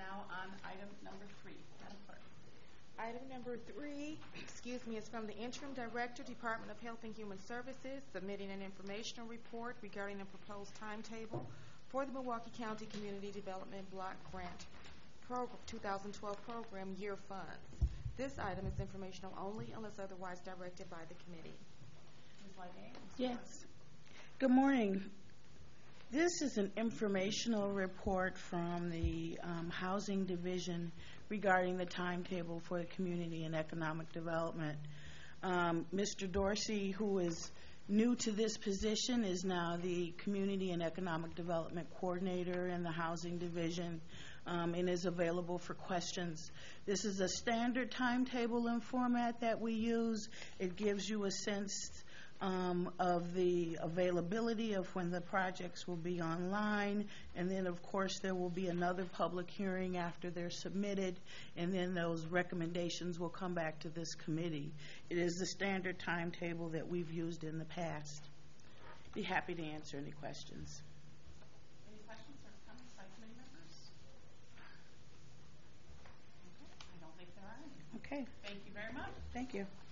now on item number 3. Madam Clerk. Item number 3, is from the Interim Director, Department of Health and Human Services, submitting an informational report regarding a proposed timetable for the Milwaukee County Community Development Block Grant 2012 Program Year Funds. This item is informational only unless otherwise directed by the committee. Ms. Ligay? Yes. Good morning. This is an informational report from the Housing Division regarding the timetable for the Community and Economic Development. Mr. Dorsey, who is new to this position, is now the Community and Economic Development Coordinator in the Housing Division and is available for questions. This is a standard timetable and format that we use. It gives you a sense of the availability of when the projects will be online, and then of course there will be another public hearing after they're submitted, and then those recommendations will come back to this committee. It is the standard timetable that we've used in the past. Be happy to answer any questions. Any questions or comments by committee members? Okay, I don't think there are any. Okay. Thank you very much. Thank you.